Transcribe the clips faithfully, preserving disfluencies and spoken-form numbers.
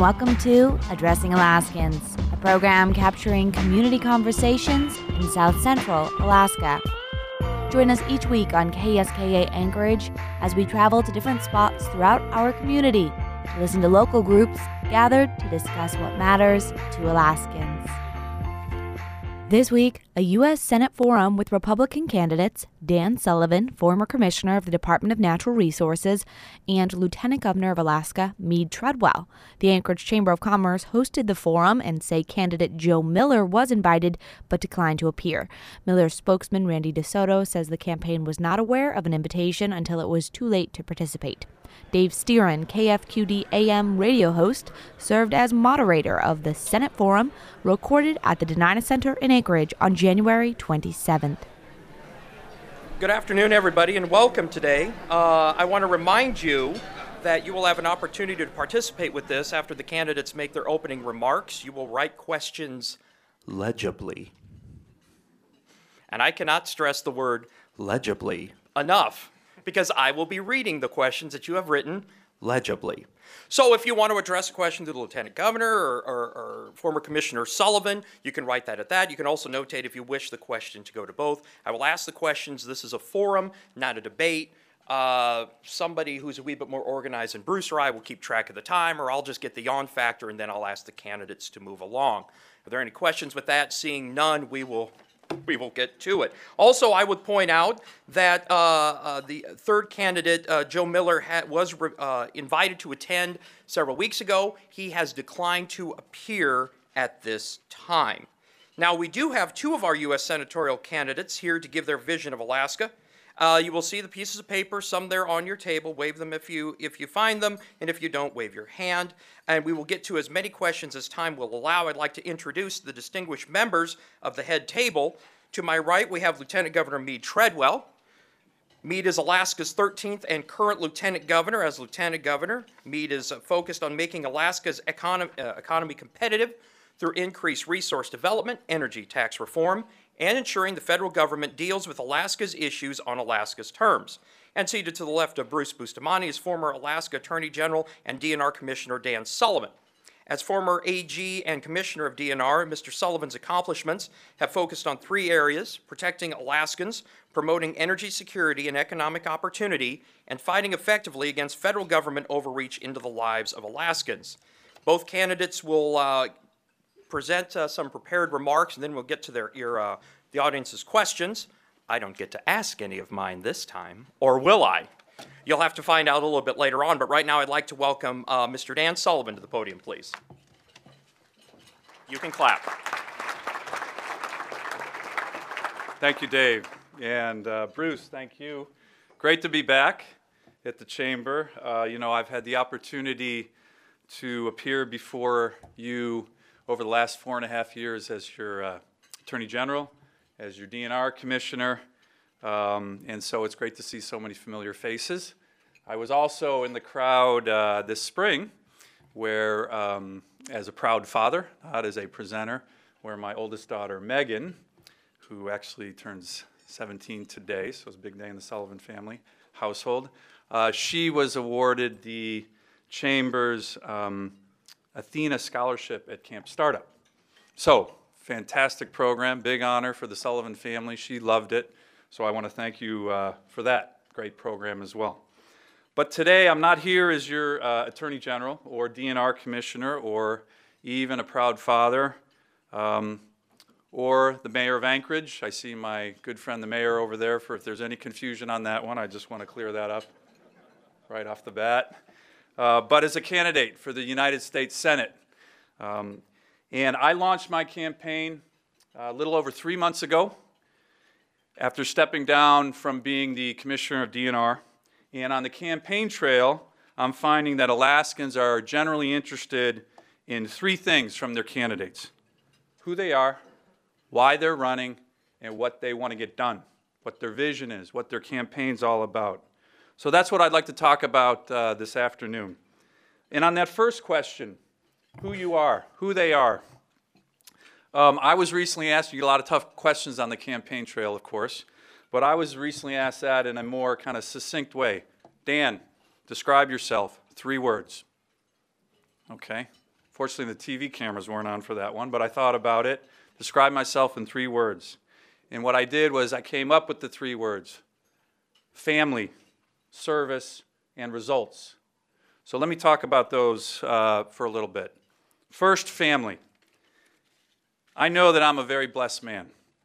welcome to Addressing Alaskans, a program capturing community conversations in South Central Alaska. Join us each week on K S K A Anchorage as we travel to different spots throughout our community to listen to local groups gathered to discuss what matters to Alaskans. This week, a U S Senate forum with Republican candidates Dan Sullivan, former Commissioner of the Department of Natural Resources, and Lieutenant Governor of Alaska Mead Treadwell. The Anchorage Chamber of Commerce hosted the forum and say candidate Joe Miller was invited but declined to appear. Miller's spokesman Randy DeSoto says the campaign was not aware of an invitation until it was too late to participate. Dave Steeren, K F Q D A M radio host, served as moderator of the Senate Forum, recorded at the Denina Center in Anchorage on January twenty-seventh. Good afternoon, everybody, and welcome today. Uh, I want to remind you that you will have an opportunity to participate with this after the candidates make their opening remarks. You will write questions legibly. And I cannot stress the word legibly enough, because I will be reading the questions that you have written legibly. So if you want to address a question to the Lieutenant Governor or, or, or former Commissioner Sullivan, you can write that at that. You can also notate if you wish the question to go to both. I will ask the questions. This is a forum, not a debate. Uh, somebody who's a wee bit more organized than Bruce or I will keep track of the time, or I'll just get the yawn factor and then I'll ask the candidates to move along. Are there any questions with that? Seeing none, we will We will get to it. Also, I would point out that uh, uh, the third candidate, uh, Joe Miller, had, was uh, invited to attend several weeks ago. He has declined to appear at this time. Now, we do have two of our U S senatorial candidates here to give their vision of Alaska. Uh, you will see the pieces of paper, some there on your table. Wave them if you if you find them, and if you don't, wave your hand. And we will get to as many questions as time will allow. I'd like to introduce the distinguished members of the head table. To my right, we have Lieutenant Governor Mead Treadwell. Mead is Alaska's thirteenth and current Lieutenant Governor. As Lieutenant Governor, Mead is uh, focused on making Alaska's economy, uh, economy competitive through increased resource development, energy tax reform, and ensuring the federal government deals with Alaska's issues on Alaska's terms. And seated to the left of Bruce Bustamante is former Alaska Attorney General and D N R Commissioner Dan Sullivan. As former A G and Commissioner of D N R, Mister Sullivan's accomplishments have focused on three areas: protecting Alaskans, promoting energy security and economic opportunity, and fighting effectively against federal government overreach into the lives of Alaskans. Both candidates will uh, present uh, some prepared remarks, and then we'll get to their, your, uh, the audience's questions. I don't get to ask any of mine this time, or will I? You'll have to find out a little bit later on, but right now I'd like to welcome uh, Mister Dan Sullivan to the podium, please. You can clap. Thank you, Dave. And uh, Bruce, thank you. Great to be back at the Chamber. Uh, you know, I've had the opportunity to appear before you over the last four and a half years as your uh, Attorney General, as your D N R Commissioner, um, and so it's great to see so many familiar faces. I was also in the crowd uh, this spring where, um, as a proud father, not as a presenter, where my oldest daughter, Megan, who actually turns seventeen today, so it's a big day in the Sullivan family household, uh, she was awarded the Chamber's um, Athena Scholarship at Camp Startup. So, fantastic program, big honor for the Sullivan family. She loved it, so I want to thank you uh, for that great program as well. But today, I'm not here as your uh, Attorney General or D N R Commissioner or even a proud father um, or the Mayor of Anchorage. I see my good friend the Mayor over there. For if there's any confusion on that one, I just want to clear that up right off the bat. Uh, but as a candidate for the United States Senate. Um, and I launched my campaign a little over three months ago after stepping down from being the Commissioner of D N R. And on the campaign trail, I'm finding that Alaskans are generally interested in three things from their candidates: who they are, why they're running, and what they want to get done, what their vision is, what their campaign's all about. So that's what I'd like to talk about uh, this afternoon. And on that first question, who you are, who they are, um, I was recently asked, you get a lot of tough questions on the campaign trail, of course, but I was recently asked that in a more kind of succinct way. Dan, describe yourself, three words. Okay, Fortunately, the T V cameras weren't on for that one, but I thought about it, described myself in three words. And what I did was I came up with the three words: family, service, and results. So let me talk about those uh, for a little bit. First, family. I know that I'm a very blessed man.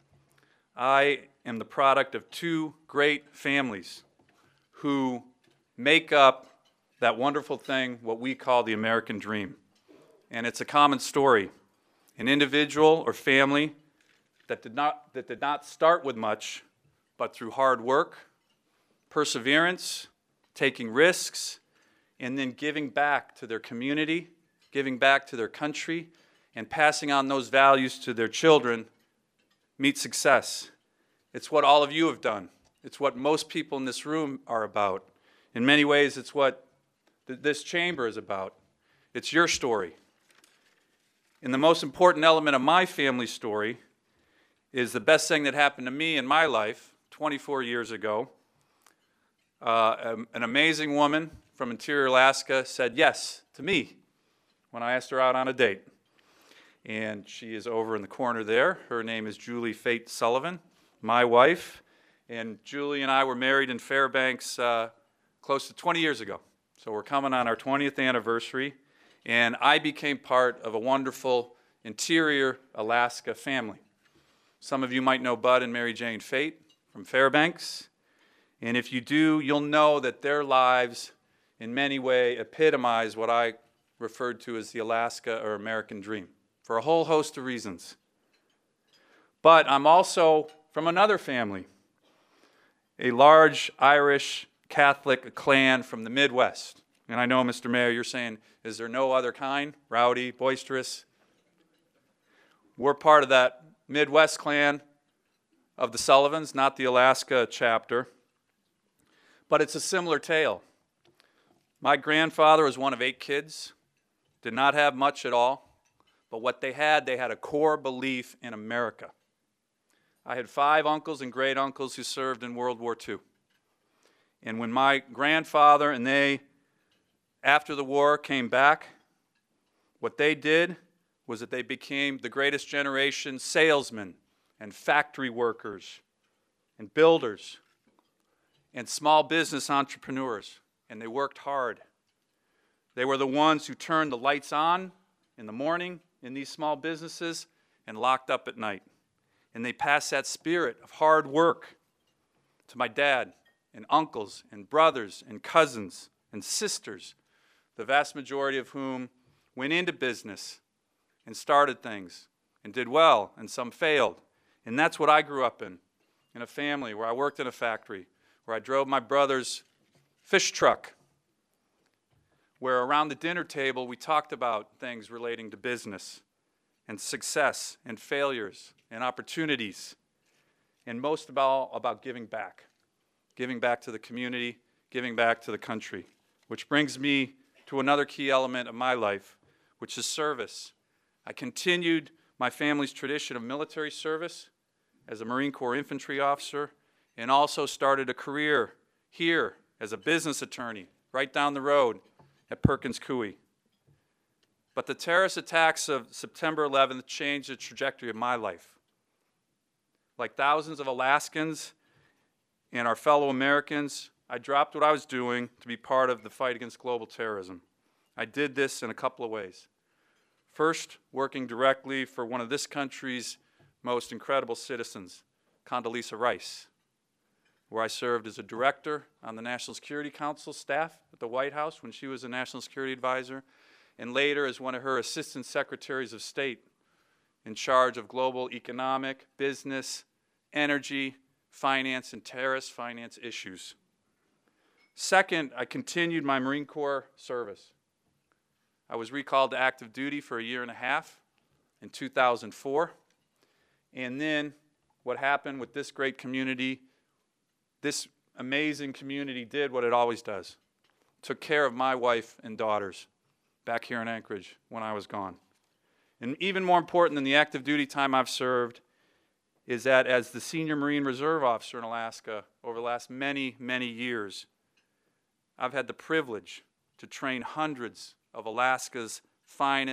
I am the product of two great families who make up that wonderful thing, what we call the American dream. And it's a common story. An individual or family that did not, that did not start with much, but through hard work, perseverance, taking risks, and then giving back to their community, giving back to their country, and passing on those values to their children, meet success. It's what all of you have done. It's what most people in this room are about. In many ways, it's what th- this chamber is about. It's your story. And the most important element of my family story is the best thing that happened to me in my life twenty-four years ago. Uh, an amazing woman from Interior Alaska said yes to me when I asked her out on a date. And she is over in the corner there. Her name is Julie Fate Sullivan, my wife. And Julie and I were married in Fairbanks uh, close to twenty years ago. So we're coming on our twentieth anniversary. And I became part of a wonderful Interior Alaska family. Some of you might know Bud and Mary Jane Fate from Fairbanks. And if you do, you'll know that their lives in many ways epitomize what I referred to as the Alaska or American dream, for a whole host of reasons. But I'm also from another family, a large Irish Catholic clan from the Midwest. And I know, Mister Mayor, you're saying, is there no other kind? Rowdy, boisterous? We're part of that Midwest clan of the Sullivans, not the Alaska chapter. But it's a similar tale. My grandfather was one of eight kids, did not have much at all, but what they had, they had a core belief in America. I had five uncles and great uncles who served in World War Two. And when my grandfather and they, after the war, came back, what they did was that they became the greatest generation salesmen and factory workers and builders and small business entrepreneurs, and they worked hard. They were the ones who turned the lights on in the morning in these small businesses and locked up at night. And they passed that spirit of hard work to my dad and uncles and brothers and cousins and sisters, the vast majority of whom went into business and started things and did well, and some failed. And that's what I grew up in, in a family where I worked in a factory, where I drove my brother's fish truck, where around the dinner table we talked about things relating to business and success and failures and opportunities, and most of all about giving back, giving back to the community, giving back to the country, which brings me to another key element of my life, which is service. I continued my family's tradition of military service as a Marine Corps infantry officer, and also started a career here as a business attorney right down the road at Perkins Coie. But the terrorist attacks of September eleventh changed the trajectory of my life. Like thousands of Alaskans and our fellow Americans, I dropped what I was doing to be part of the fight against global terrorism. I did this in a couple of ways. First, working directly for one of this country's most incredible citizens, Condoleezza Rice, where I served as a director on the National Security Council staff at the White House when she was a National Security Advisor, and later as one of her assistant secretaries of state in charge of global economic, business, energy, finance, and terrorist finance issues. Second, I continued my Marine Corps service. I was recalled to active duty for a year and a half in two thousand four. And then what happened with this great community, this amazing community did what it always does. Took care of my wife and daughters back here in Anchorage when I was gone. And even more important than the active duty time I've served is that as the senior Marine Reserve officer in Alaska over the last many, many years, I've had the privilege to train hundreds of Alaska's finest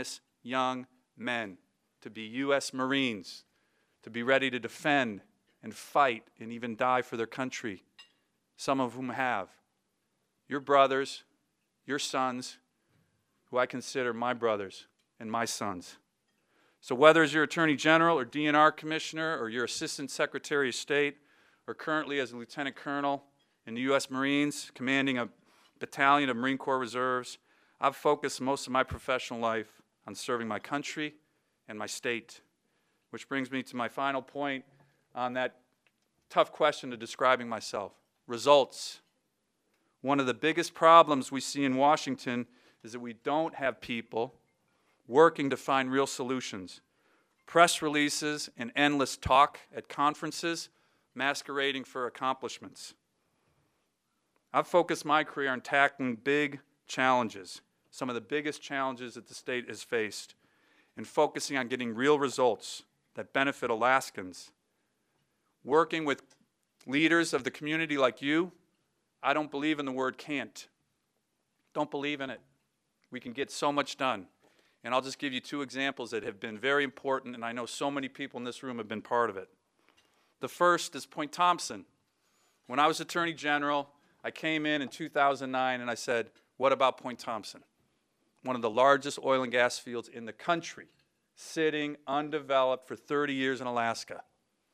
young men to be U S Marines, to be ready to defend and fight and even die for their country, some of whom have. Your brothers, your sons, who I consider my brothers and my sons. So whether as your Attorney General or D N R Commissioner or your Assistant Secretary of State or currently as a Lieutenant Colonel in the U S Marines commanding a battalion of Marine Corps Reserves, I've focused most of my professional life on serving my country and my state. Which brings me to my final point on that tough question of describing myself. Results. One of the biggest problems we see in Washington is that we don't have people working to find real solutions. Press releases and endless talk at conferences masquerading for accomplishments. I've focused my career on tackling big challenges, some of the biggest challenges that the state has faced, and focusing on getting real results that benefit Alaskans. Working with leaders of the community like you, I don't believe in the word can't. Don't believe in it. We can get so much done. And I'll just give you two examples that have been very important, and I know so many people in this room have been part of it. The first is Point Thompson. When I was Attorney General, I came in in two thousand nine and I said, what about Point Thompson? One of the largest oil and gas fields in the country, sitting undeveloped for thirty years in Alaska.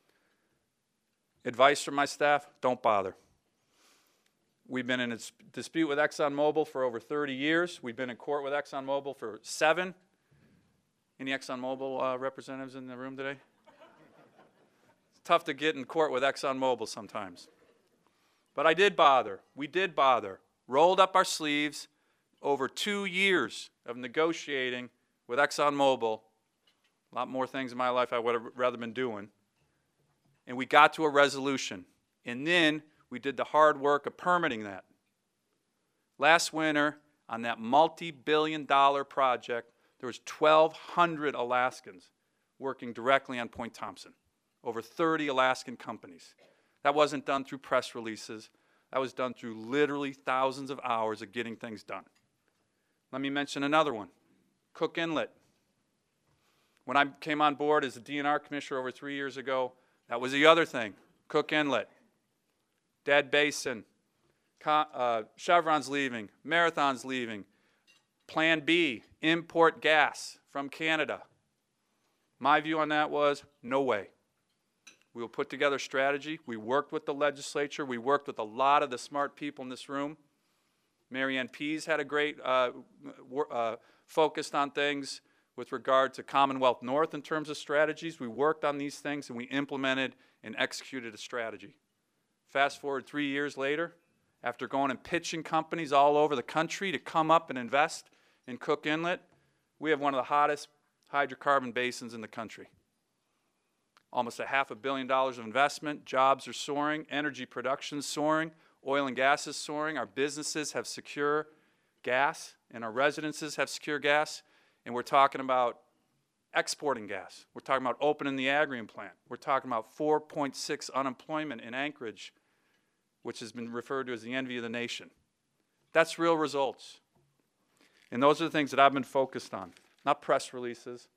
Advice from my staff, don't bother. We've been in a dispute with ExxonMobil for over thirty years. We've been in court with ExxonMobil for seven. Any ExxonMobil uh, representatives in the room today? It's tough to get in court with ExxonMobil sometimes. But I did bother. We did bother. Rolled up our sleeves over two years of negotiating with ExxonMobil. A lot more things in my life I would have rather been doing. And we got to a resolution. And then we did the hard work of permitting that. Last winter, on that multi-billion dollar project, there was twelve hundred Alaskans working directly on Point Thompson, over thirty Alaskan companies. That wasn't done through press releases. That was done through literally thousands of hours of getting things done. Let me mention another one, Cook Inlet. When I came on board as a D N R Commissioner over three years ago, that was the other thing, Cook Inlet. Dead Basin, uh, Chevron's leaving, Marathon's leaving. Plan B, import gas from Canada. My view on that was, no way. We will put together a strategy. We worked with the legislature. We worked with a lot of the smart people in this room. Mary Ann Pease had a great uh, uh, focused on things with regard to Commonwealth North in terms of strategies. We worked on these things and we implemented and executed a strategy. Fast forward three years later, after going and pitching companies all over the country to come up and invest in Cook Inlet, we have one of the hottest hydrocarbon basins in the country. Almost a half a billion dollars of investment, jobs are soaring, energy production is soaring, oil and gas is soaring, our businesses have secure gas, and our residences have secure gas, and we're talking about exporting gas. We're talking about opening the Agrium plant. We're talking about four point six unemployment in Anchorage, which has been referred to as the envy of the nation. That's real results. And those are the things that I've been focused on, not press releases,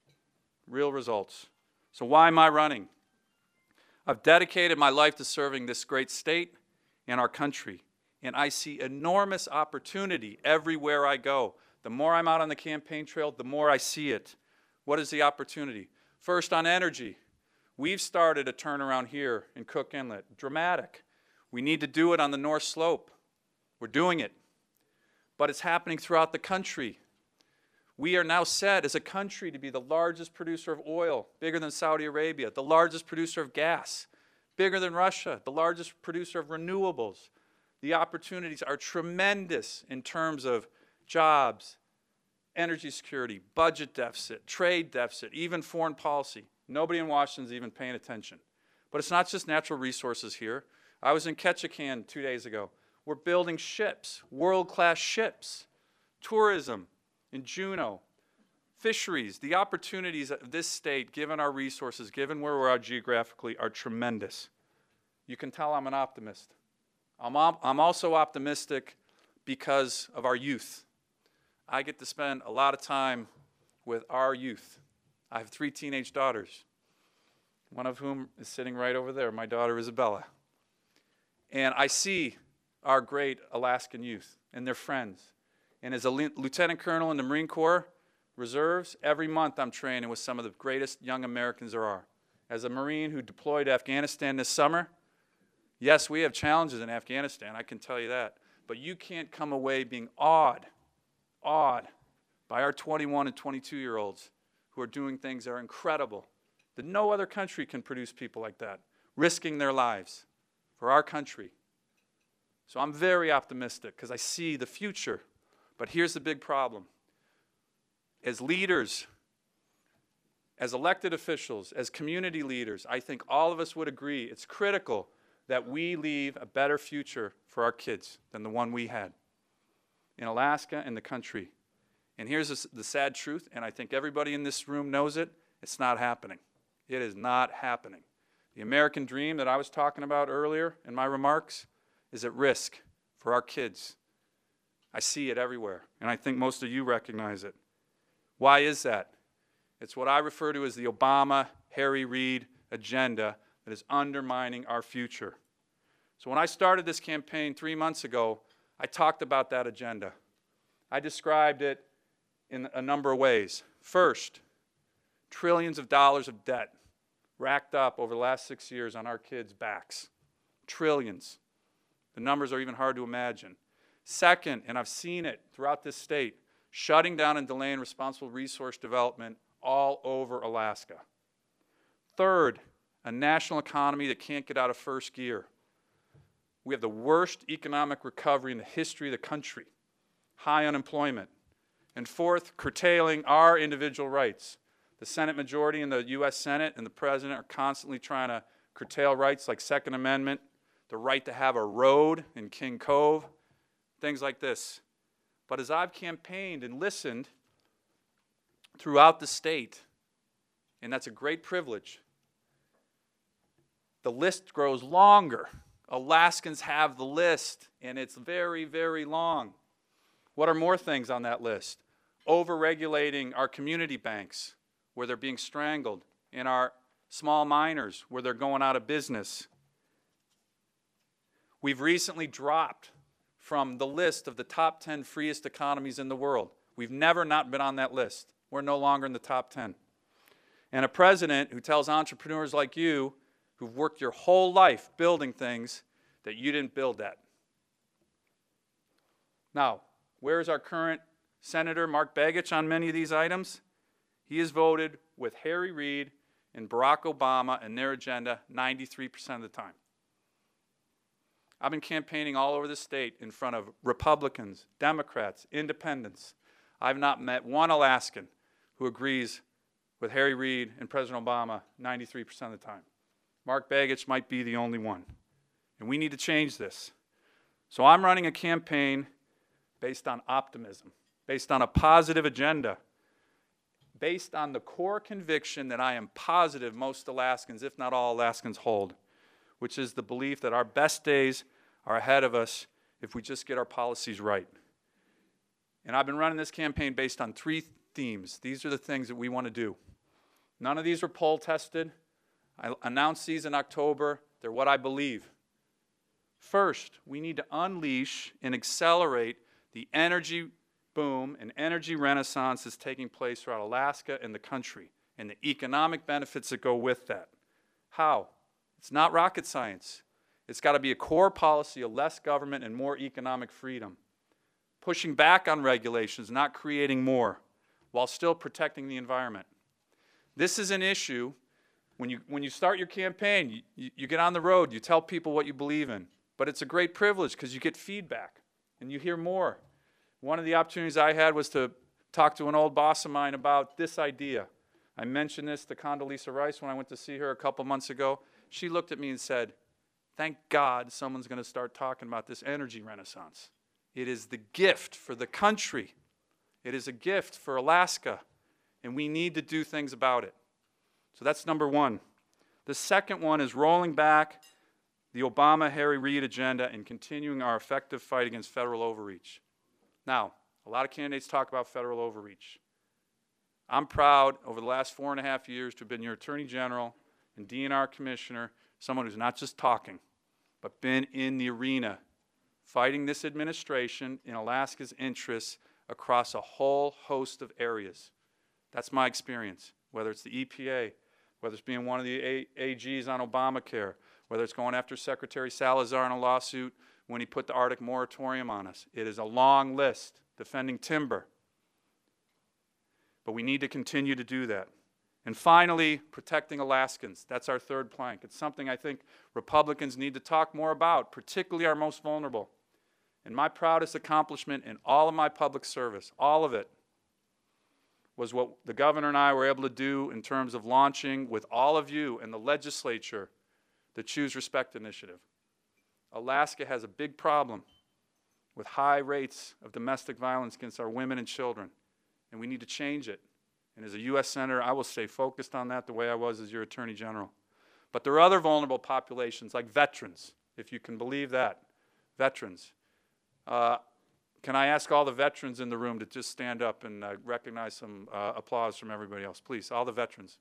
real results. So why am I running? I've dedicated my life to serving this great state and our country, and I see enormous opportunity everywhere I go. The more I'm out on the campaign trail, the more I see it. What is the opportunity? First, on energy. We've started a turnaround here in Cook Inlet, dramatic. We need to do it on the North Slope. We're doing it. But it's happening throughout the country. We are now set as a country to be the largest producer of oil, bigger than Saudi Arabia, the largest producer of gas, bigger than Russia, the largest producer of renewables. The opportunities are tremendous in terms of jobs, energy security, budget deficit, trade deficit, even foreign policy. Nobody in Washington is even paying attention. But it's not just natural resources here. I was in Ketchikan two days ago. We're building ships, world-class ships, tourism in Juneau, fisheries. The opportunities of this state, given our resources, given where we're at geographically, are tremendous. You can tell I'm an optimist. I'm, op I'm also optimistic because of our youth. I get to spend a lot of time with our youth. I have three teenage daughters, one of whom is sitting right over there, my daughter Isabella. And I see our great Alaskan youth and their friends. And as a lieutenant colonel in the Marine Corps Reserves, every month I'm training with some of the greatest young Americans there are. As a Marine who deployed to Afghanistan this summer, yes, we have challenges in Afghanistan, I can tell you that. But you can't come away being awed, awed by our twenty-one and twenty-two-year-olds who are doing things that are incredible, that no other country can produce people like that, risking their lives for our country. So I'm very optimistic because I see the future. But here's the big problem. As leaders, as elected officials, as community leaders, I think all of us would agree it's critical that we leave a better future for our kids than the one we had in Alaska and the country. And here's the, the sad truth, and I think everybody in this room knows it, it's not happening. It is not happening. The American dream that I was talking about earlier in my remarks is at risk for our kids. I see it everywhere, and I think most of you recognize it. Why is that? It's what I refer to as the Obama-Harry Reid agenda that is undermining our future. So when I started this campaign three months ago, I talked about that agenda. I described it in a number of ways. First, trillions of dollars of debt racked up over the last six years on our kids' backs. Trillions. The numbers are even hard to imagine. Second, and I've seen it throughout this state, shutting down and delaying responsible resource development all over Alaska. Third, a national economy that can't get out of first gear. We have the worst economic recovery in the history of the country. High unemployment. And fourth, curtailing our individual rights. The Senate majority and the U S Senate and the President are constantly trying to curtail rights like Second Amendment, the right to have a road in King Cove, things like this. But as I've campaigned and listened throughout the state, and that's a great privilege, the list grows longer. Alaskans have the list, and it's very, very long. What are more things on that list? Over-regulating our community banks, where they're being strangled, and our small miners, where they're going out of business. We've recently dropped from the list of the top ten freest economies in the world. We've never not been on that list. We're no longer in the top ten. And a president who tells entrepreneurs like you, who've worked your whole life building things, that you didn't build that. Now, where's our current Senator Mark Begich on many of these items? He has voted with Harry Reid and Barack Obama and their agenda ninety-three percent of the time. I've been campaigning all over the state in front of Republicans, Democrats, independents. I've not met one Alaskan who agrees with Harry Reid and President Obama ninety-three percent of the time. Mark Begich might be the only one. And we need to change this. So I'm running a campaign based on optimism, based on a positive agenda, based on the core conviction that I am positive most Alaskans, if not all Alaskans, hold, which is the belief that our best days are ahead of us if we just get our policies right. And I've been running this campaign based on three themes. These are the things that we want to do. None of these are poll tested. I announced these in October. They're what I believe. First, we need to unleash and accelerate the energy boom and energy renaissance that's taking place throughout Alaska and the country, and the economic benefits that go with that. How? It's not rocket science. It's got to be a core policy of less government and more economic freedom. Pushing back on regulations, not creating more, while still protecting the environment. This is an issue. When you, when you start your campaign, you, you, you get on the road, you tell people what you believe in. But it's a great privilege because you get feedback and you hear more. One of the opportunities I had was to talk to an old boss of mine about this idea. I mentioned this to Condoleezza Rice when I went to see her a couple months ago. She looked at me and said, thank God someone's going to start talking about this energy renaissance. It is the gift for the country. It is a gift for Alaska, and we need to do things about it. So that's number one. The second one is rolling back the Obama-Harry Reid agenda and continuing our effective fight against federal overreach. Now, a lot of candidates talk about federal overreach. I'm proud over the last four and a half years to have been your Attorney General and D N R Commissioner, someone who's not just talking, but been in the arena fighting this administration in Alaska's interests across a whole host of areas. That's my experience, whether it's the E P A, whether it's being one of the A AGs on Obamacare, whether it's going after Secretary Salazar in a lawsuit when he put the Arctic moratorium on us. It is a long list, defending timber. But we need to continue to do that. And finally, protecting Alaskans. That's our third plank. It's something I think Republicans need to talk more about, particularly our most vulnerable. And my proudest accomplishment in all of my public service, all of it, was what the governor and I were able to do in terms of launching with all of you and the legislature the Choose Respect initiative. Alaska has a big problem with high rates of domestic violence against our women and children, and we need to change it. And as a U S Senator, I will stay focused on that the way I was as your Attorney General. But there are other vulnerable populations, like veterans, if you can believe that. Veterans. Uh, can I ask all the veterans in the room to just stand up and uh, recognize some uh, applause from everybody else? Please, all the veterans.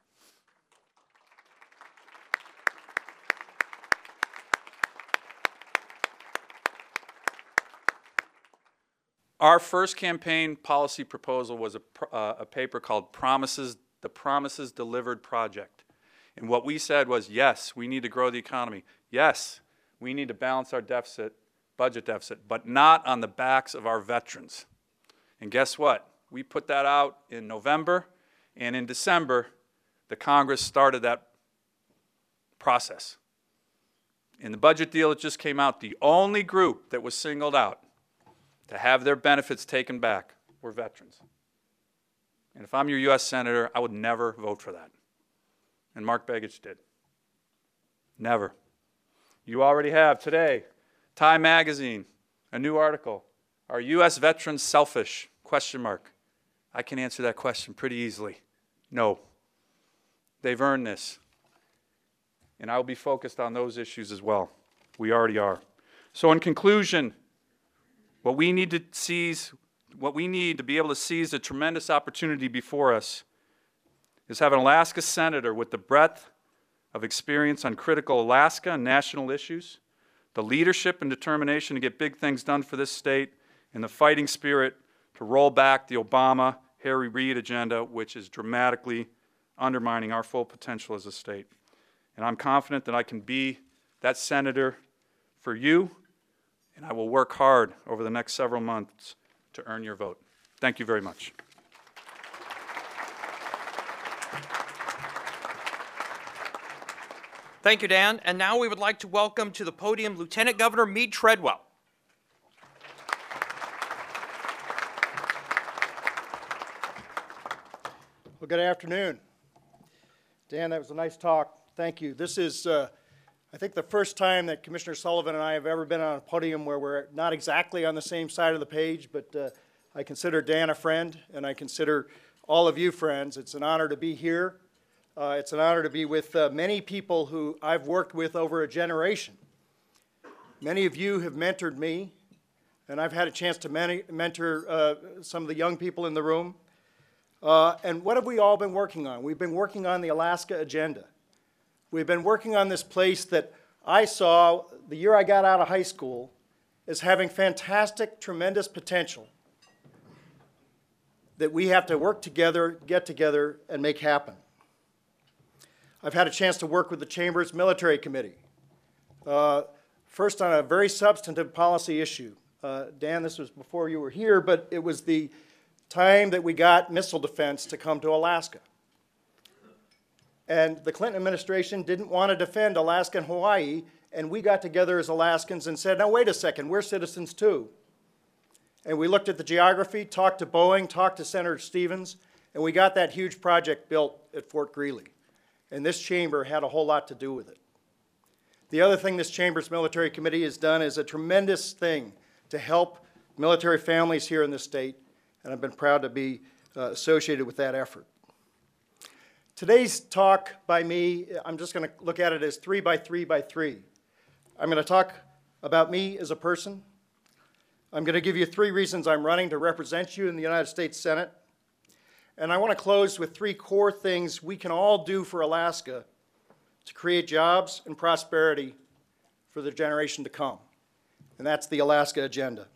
Our first campaign policy proposal was a, uh, a paper called Promises, the Promises Delivered Project. And what we said was, yes, we need to grow the economy. Yes, we need to balance our deficit, budget deficit, but not on the backs of our veterans. And guess what? We put that out in November, and in December, the Congress started that process. In the budget deal that just came out, the only group that was singled out to have their benefits taken back were veterans. And if I'm your U S Senator, I would never vote for that. And Mark Begich did. Never. You already have today, Time Magazine, a new article. Are U S veterans selfish? Question mark. I can answer that question pretty easily. No. They've earned this. And I will be focused on those issues as well. We already are. So in conclusion, What we need to seize, what we need to be able to seize the tremendous opportunity before us is have an Alaska senator with the breadth of experience on critical Alaska and national issues, the leadership and determination to get big things done for this state, and the fighting spirit to roll back the Obama, Harry Reid agenda, which is dramatically undermining our full potential as a state. And I'm confident that I can be that senator for you, and I will work hard over the next several months to earn your vote. Thank you very much. Thank you, Dan. And now we would like to welcome to the podium Lieutenant Governor Mead Treadwell. Well, good afternoon. Dan, that was a nice talk. Thank you. This is uh, I think the first time that Commissioner Sullivan and I have ever been on a podium where we're not exactly on the same side of the page, but uh, I consider Dan a friend, and I consider all of you friends. It's an honor to be here. Uh, it's an honor to be with uh, many people who I've worked with over a generation. Many of you have mentored me, and I've had a chance to many, mentor uh, some of the young people in the room. Uh, and what have we all been working on? We've been working on the Alaska agenda. We've been working on this place that I saw the year I got out of high school as having fantastic, tremendous potential that we have to work together, get together, and make happen. I've had a chance to work with the Chamber's Military Committee, uh, first on a very substantive policy issue. Uh, Dan, this was before you were here, but it was the time that we got missile defense to come to Alaska. And the Clinton administration didn't want to defend Alaska and Hawaii, and we got together as Alaskans and said, now wait a second, we're citizens too. And we looked at the geography, talked to Boeing, talked to Senator Stevens, and we got that huge project built at Fort Greely. And this chamber had a whole lot to do with it. The other thing this Chamber's Military Committee has done is a tremendous thing to help military families here in the state, and I've been proud to be uh, associated with that effort. Today's talk by me, I'm just going to look at it as three by three by three. I'm going to talk about me as a person. I'm going to give you three reasons I'm running to represent you in the United States Senate. And I want to close with three core things we can all do for Alaska to create jobs and prosperity for the generation to come. And that's the Alaska Agenda.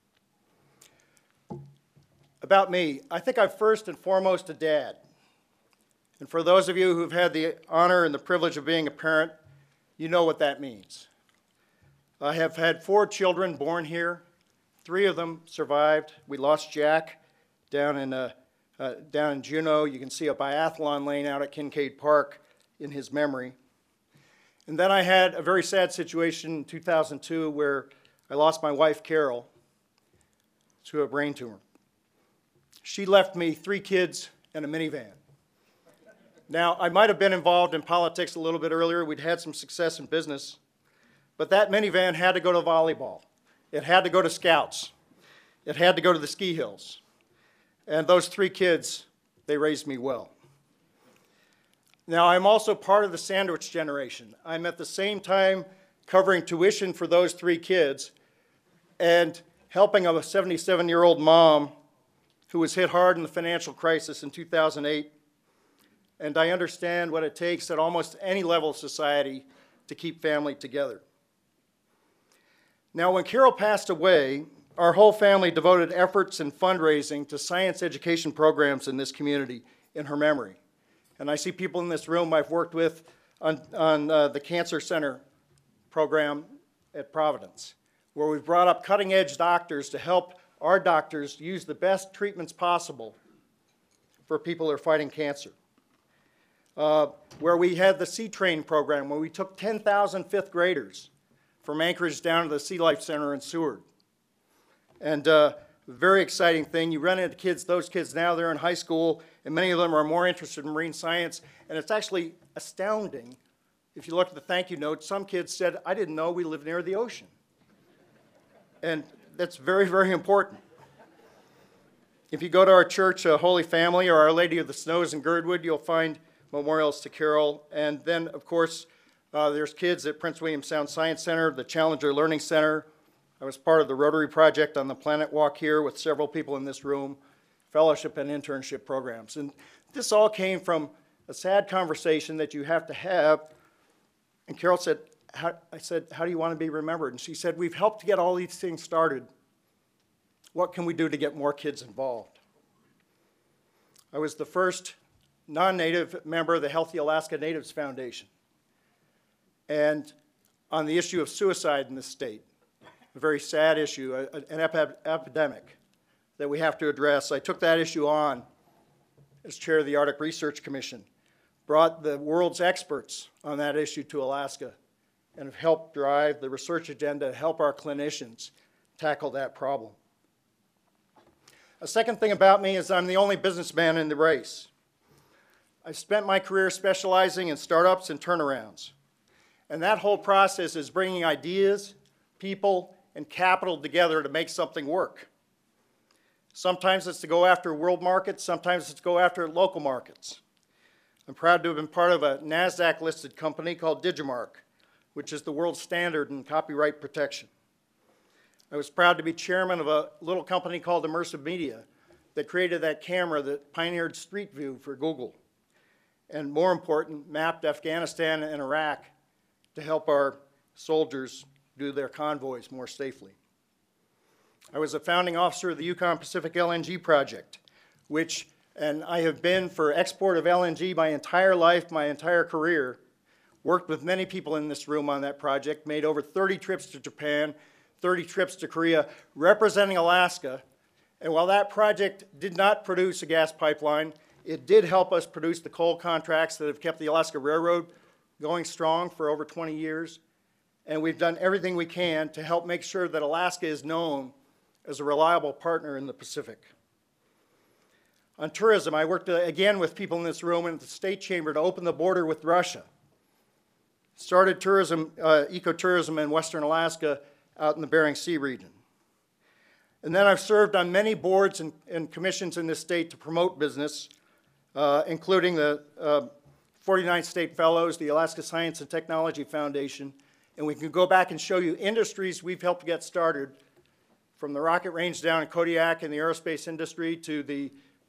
About me, I think I'm first and foremost a dad. And for those of you who've had the honor and the privilege of being a parent, you know what that means. I have had four children born here. Three of them survived. We lost Jack down in, uh, uh, down in Juneau. You can see a biathlon lane out at Kincaid Park in his memory. And then I had a very sad situation in two thousand two where I lost my wife, Carol, to a brain tumor. She left me three kids and a minivan. Now, I might have been involved in politics a little bit earlier. We'd had some success in business. But that minivan had to go to volleyball. It had to go to Scouts. It had to go to the ski hills. And those three kids, they raised me well. Now, I'm also part of the sandwich generation. I'm at the same time covering tuition for those three kids and helping a seventy-seven-year-old mom who was hit hard in the financial crisis in two thousand eight. And I understand what it takes at almost any level of society to keep family together. Now, when Carol passed away, our whole family devoted efforts and fundraising to science education programs in this community in her memory. And I see people in this room I've worked with on, on uh, the Cancer Center program at Providence, where we've brought up cutting-edge doctors to help our doctors use the best treatments possible for people who are fighting cancer. Uh, where we had the Sea Train program, where we took ten thousand fifth graders from Anchorage down to the Sea Life Center in Seward. And uh, very exciting thing, you run into kids, those kids now, they're in high school, and many of them are more interested in marine science, and it's actually astounding. If you look at the thank you note, some kids said, I didn't know we lived near the ocean. And that's very, very important. If you go to our church, uh, Holy Family, or Our Lady of the Snows in Girdwood, you'll find memorials to Carol. And then, of course, uh, there's kids at Prince William Sound Science Center, the Challenger Learning Center. I was part of the Rotary Project on the Planet Walk here with several people in this room, fellowship and internship programs. And this all came from a sad conversation that you have to have. And Carol said, how, I said, how do you want to be remembered? And she said, we've helped to get all these things started. What can we do to get more kids involved? I was the first non-native member of the Healthy Alaska Natives Foundation. And on the issue of suicide in this state, a very sad issue, a, an epi epidemic that we have to address, I took that issue on as chair of the Arctic Research Commission, brought the world's experts on that issue to Alaska, and have helped drive the research agenda to help our clinicians tackle that problem. A second thing about me is I'm the only businessman in the race. I've spent my career specializing in startups and turnarounds. And that whole process is bringing ideas, people, and capital together to make something work. Sometimes it's to go after world markets, sometimes it's to go after local markets. I'm proud to have been part of a NASDAQ-listed company called Digimarc, which is the world standard in copyright protection. I was proud to be chairman of a little company called Immersive Media that created that camera that pioneered Street View for Google. And more important, mapped Afghanistan and Iraq to help our soldiers do their convoys more safely. I was a founding officer of the Yukon Pacific L N G project, which, and I have been for export of L N G my entire life, my entire career, worked with many people in this room on that project, made over thirty trips to Japan, thirty trips to Korea, representing Alaska. And while that project did not produce a gas pipeline, it did help us produce the coal contracts that have kept the Alaska Railroad going strong for over twenty years. And we've done everything we can to help make sure that Alaska is known as a reliable partner in the Pacific. On tourism, I worked uh, again with people in this room and at the State Chamber to open the border with Russia. Started tourism, uh, ecotourism in Western Alaska out in the Bering Sea region. And then I've served on many boards and, and commissions in this state to promote business, uh, including the uh, forty-nine State Fellows, the Alaska Science and Technology Foundation, and we can go back and show you industries we've helped get started, from the rocket range down in Kodiak in the aerospace industry to the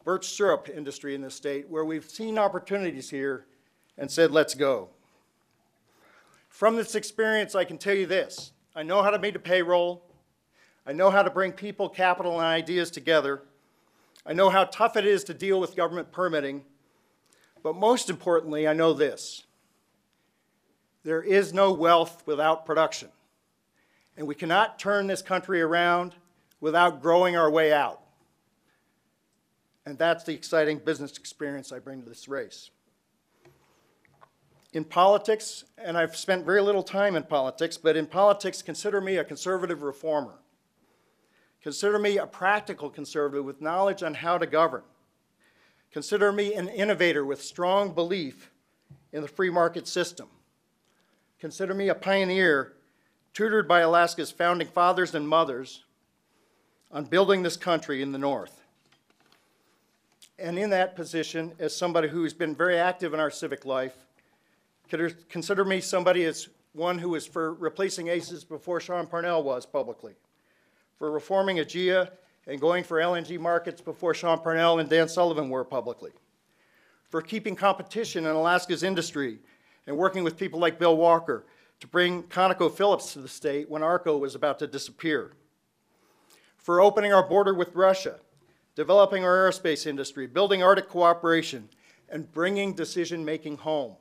birch syrup industry in this state, where we've seen opportunities here and said, let's go. From this experience, I can tell you this. I know how to make a payroll. I know how to bring people, capital, and ideas together. I know how tough it is to deal with government permitting. But most importantly, I know this. There is no wealth without production. And we cannot turn this country around without growing our way out. And that's the exciting business experience I bring to this race. In politics, and I've spent very little time in politics, but in politics, consider me a conservative reformer. Consider me a practical conservative with knowledge on how to govern. Consider me an innovator with strong belief in the free market system. Consider me a pioneer tutored by Alaska's founding fathers and mothers on building this country in the North. And in that position, as somebody who's been very active in our civic life, consider me somebody as one who is for replacing ACES before Sean Parnell was publicly, for reforming A G I A and going for L N G markets before Sean Parnell and Dan Sullivan were publicly, for keeping competition in Alaska's industry and working with people like Bill Walker to bring ConocoPhillips to the state when ARCO was about to disappear, for opening our border with Russia, developing our aerospace industry, building Arctic cooperation, and bringing decision-making home.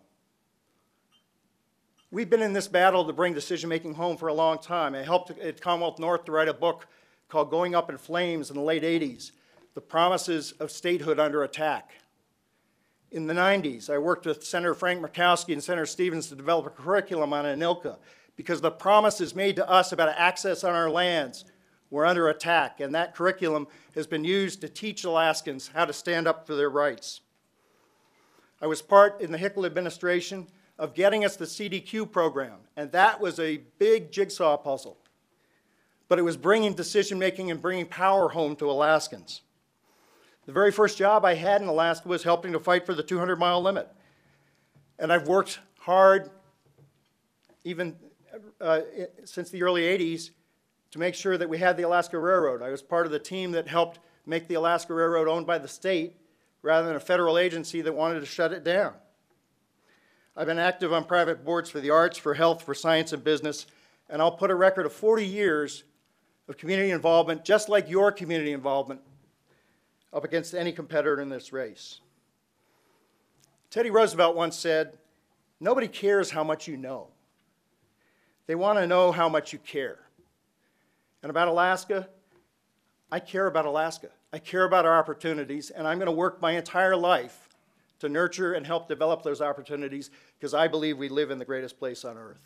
We've been in this battle to bring decision-making home for a long time. I helped at Commonwealth North to write a book called Going Up in Flames in the late eighties, The Promises of Statehood Under Attack. In the nineties, I worked with Senator Frank Murkowski and Senator Stevens to develop a curriculum on ANILCA because the promises made to us about access on our lands were under attack, and that curriculum has been used to teach Alaskans how to stand up for their rights. I was part in the Hickel administration of getting us the C D Q program, and that was a big jigsaw puzzle. But it was bringing decision-making and bringing power home to Alaskans. The very first job I had in Alaska was helping to fight for the two hundred mile limit. And I've worked hard, even uh, since the early eighties, to make sure that we had the Alaska Railroad. I was part of the team that helped make the Alaska Railroad owned by the state rather than a federal agency that wanted to shut it down. I've been active on private boards for the arts, for health, for science and business, and I'll put a record of forty years of community involvement, just like your community involvement, up against any competitor in this race. Teddy Roosevelt once said, "Nobody cares how much you know. They want to know how much you care." And about Alaska, I care about Alaska. I care about our opportunities, and I'm going to work my entire life to nurture and help develop those opportunities because I believe we live in the greatest place on earth.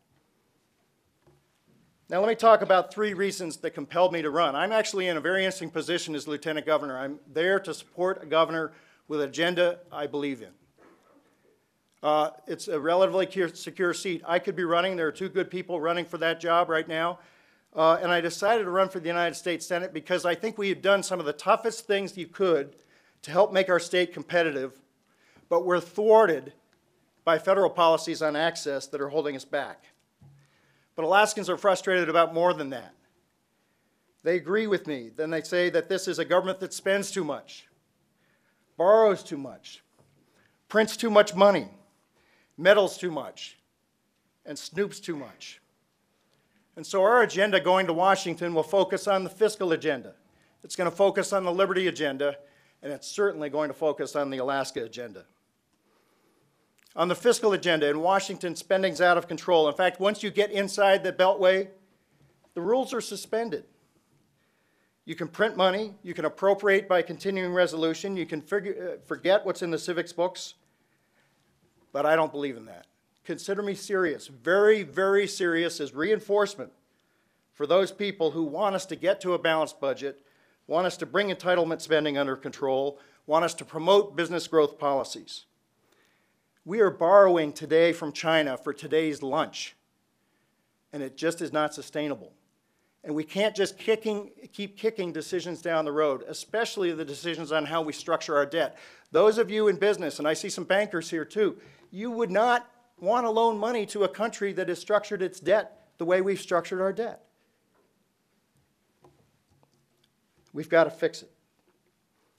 Now let me talk about three reasons that compelled me to run. I'm actually in a very interesting position as Lieutenant Governor. I'm there to support a governor with an agenda I believe in. Uh, it's a relatively secure seat. I could be running. There are two good people running for that job right now. Uh, and I decided to run for the United States Senate because I think we have done some of the toughest things you could to help make our state competitive, but we're thwarted by federal policies on access that are holding us back. But Alaskans are frustrated about more than that. They agree with me. Then they say that this is a government that spends too much, borrows too much, prints too much money, meddles too much, and snoops too much. And so our agenda going to Washington will focus on the fiscal agenda. It's going to focus on the liberty agenda, and it's certainly going to focus on the Alaska agenda. On the fiscal agenda, in Washington, spending's out of control. In fact, once you get inside the Beltway, the rules are suspended. You can print money, you can appropriate by continuing resolution, you can figure, uh, forget what's in the civics books, but I don't believe in that. Consider me serious, very, very serious as reinforcement for those people who want us to get to a balanced budget, want us to bring entitlement spending under control, want us to promote business growth policies. We are borrowing today from China for today's lunch, and it just is not sustainable. And we can't just kicking, keep kicking decisions down the road, especially the decisions on how we structure our debt. Those of you in business, and I see some bankers here too, you would not want to loan money to a country that has structured its debt the way we've structured our debt. We've got to fix it.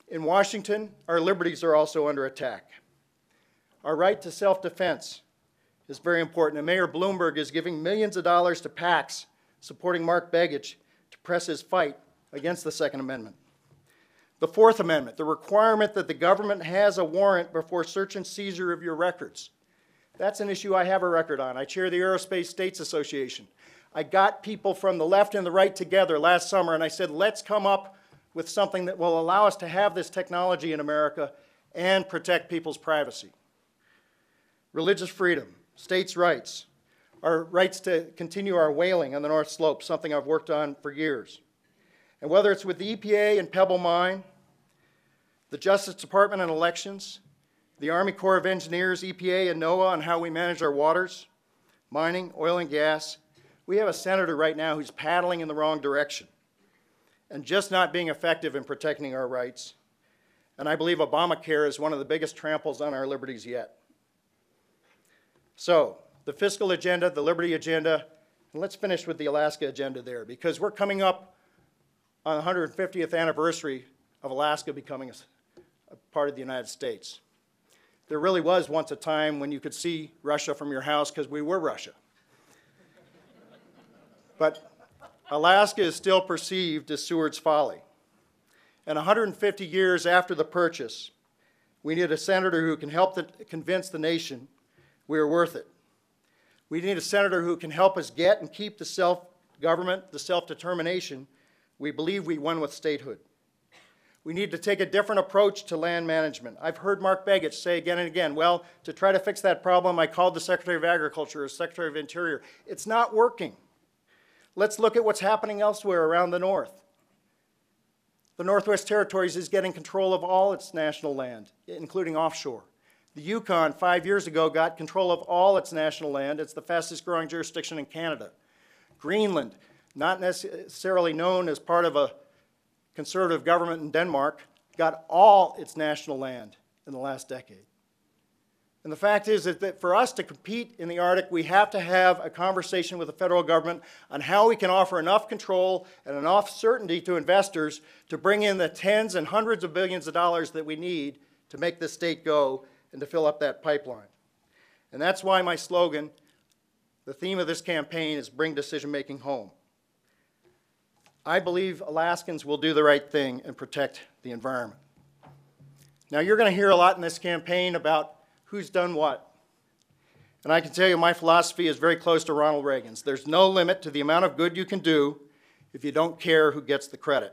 In Washington, our liberties are also under attack. Our right to self-defense is very important, and Mayor Bloomberg is giving millions of dollars to PACs supporting Mark Begich to press his fight against the Second Amendment. The Fourth Amendment, the requirement that the government has a warrant before search and seizure of your records. That's an issue I have a record on. I chair the Aerospace States Association. I got people from the left and the right together last summer, and I said, let's come up with something that will allow us to have this technology in America and protect people's privacy. Religious freedom, states' rights, our rights to continue our whaling on the North Slope, something I've worked on for years. And whether it's with the E P A and Pebble Mine, the Justice Department and elections, the Army Corps of Engineers, E P A, and NOAA on how we manage our waters, mining, oil and gas, we have a senator right now who's paddling in the wrong direction and just not being effective in protecting our rights. And I believe Obamacare is one of the biggest tramples on our liberties yet. So, the fiscal agenda, the liberty agenda, and let's finish with the Alaska agenda there, because we're coming up on the one hundred fiftieth anniversary of Alaska becoming a, a part of the United States. There really was once a time when you could see Russia from your house because we were Russia. But Alaska is still perceived as Seward's Folly. And one hundred fifty years after the purchase, we need a senator who can help the, convince the nation we are worth it. We need a senator who can help us get and keep the self-government, the self-determination we believe we won with statehood. We need to take a different approach to land management. I've heard Mark Begich say again and again, well, to try to fix that problem, I called the Secretary of Agriculture or Secretary of Interior. It's not working. Let's look at what's happening elsewhere around the North. The Northwest Territories is getting control of all its national land, including offshore. The Yukon, five years ago, got control of all its national land. It's the fastest growing jurisdiction in Canada. Greenland, not necessarily known as part of a conservative government in Denmark, got all its national land in the last decade. And the fact is that for us to compete in the Arctic, we have to have a conversation with the federal government on how we can offer enough control and enough certainty to investors to bring in the tens and hundreds of billions of dollars that we need to make this state go and to fill up that pipeline. And that's why my slogan, the theme of this campaign, is Bring Decision-Making Home. I believe Alaskans will do the right thing and protect the environment. Now, you're going to hear a lot in this campaign about who's done what. And I can tell you my philosophy is very close to Ronald Reagan's. There's no limit to the amount of good you can do if you don't care who gets the credit.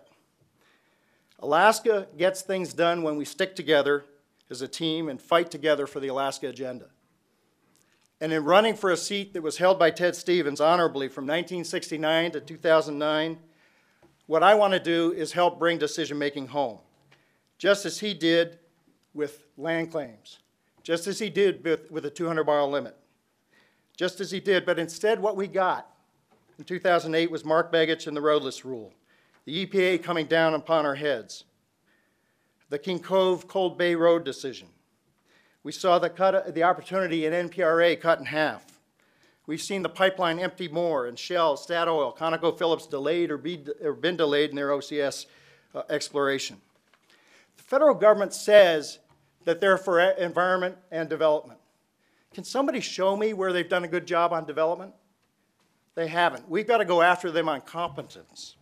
Alaska gets things done when we stick together as a team and fight together for the Alaska agenda. And in running for a seat that was held by Ted Stevens honorably from nineteen sixty-nine to two thousand nine, what I want to do is help bring decision-making home, just as he did with land claims, just as he did with, with the two hundred barrel limit, just as he did, but instead what we got in two thousand eight was Mark Begich and the roadless rule, the E P A coming down upon our heads, the King Cove Cold Bay Road decision. We saw the, cut, the opportunity in N P R A cut in half. We've seen the pipeline empty more, and Shell, Statoil, ConocoPhillips delayed or, be, or been delayed in their O C S uh, exploration. The federal government says that they're for environment and development. Can somebody show me where they've done a good job on development? They haven't. We've got to go after them on competence.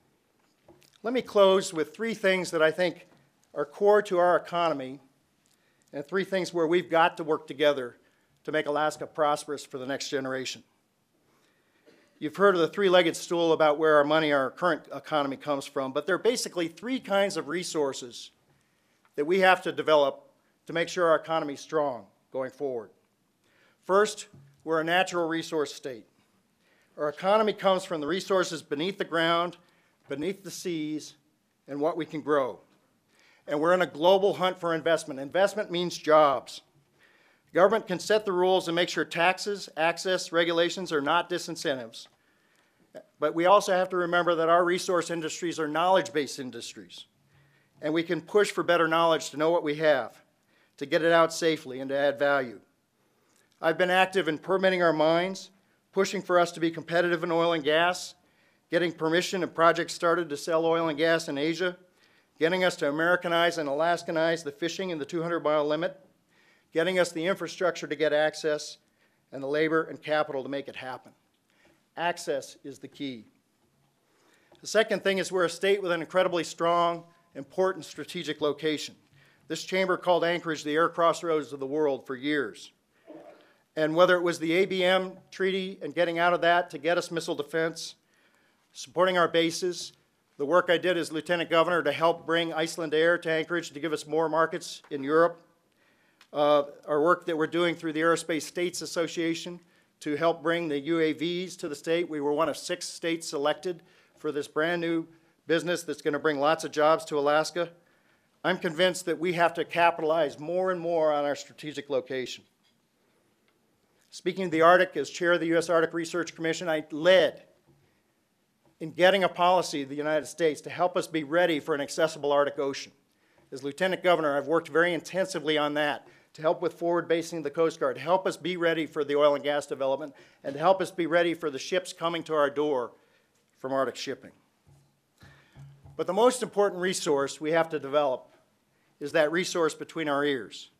Let me close with three things that I think are core to our economy and three things where we've got to work together to make Alaska prosperous for the next generation. You've heard of the three-legged stool about where our money, our current economy comes from, but there are basically three kinds of resources that we have to develop to make sure our economy is strong going forward. First, we're a natural resource state. Our economy comes from the resources beneath the ground, beneath the seas, and what we can grow. And we're in a global hunt for investment. Investment means jobs. The government can set the rules and make sure taxes, access, regulations are not disincentives. But we also have to remember that our resource industries are knowledge-based industries. And we can push for better knowledge to know what we have, to get it out safely, and to add value. I've been active in permitting our mines, pushing for us to be competitive in oil and gas, getting permission and projects started to sell oil and gas in Asia, getting us to Americanize and Alaskanize the fishing in the two hundred mile limit, getting us the infrastructure to get access, and the labor and capital to make it happen. Access is the key. The second thing is we're a state with an incredibly strong, important strategic location. This chamber called Anchorage the air crossroads of the world for years. And whether it was the A B M treaty and getting out of that to get us missile defense, supporting our bases, the work I did as Lieutenant Governor to help bring Iceland Air to Anchorage to give us more markets in Europe, uh, our work that we're doing through the Aerospace States Association to help bring the U A Vs to the state. We were one of six states selected for this brand new business that's going to bring lots of jobs to Alaska. I'm convinced that we have to capitalize more and more on our strategic location. Speaking of the Arctic, as chair of the U S Arctic Research Commission, I led in getting a policy of the United States to help us be ready for an accessible Arctic Ocean. As Lieutenant Governor, I've worked very intensively on that to help with forward basing of the Coast Guard, to help us be ready for the oil and gas development, and to help us be ready for the ships coming to our door from Arctic shipping. But the most important resource we have to develop is that resource between our ears.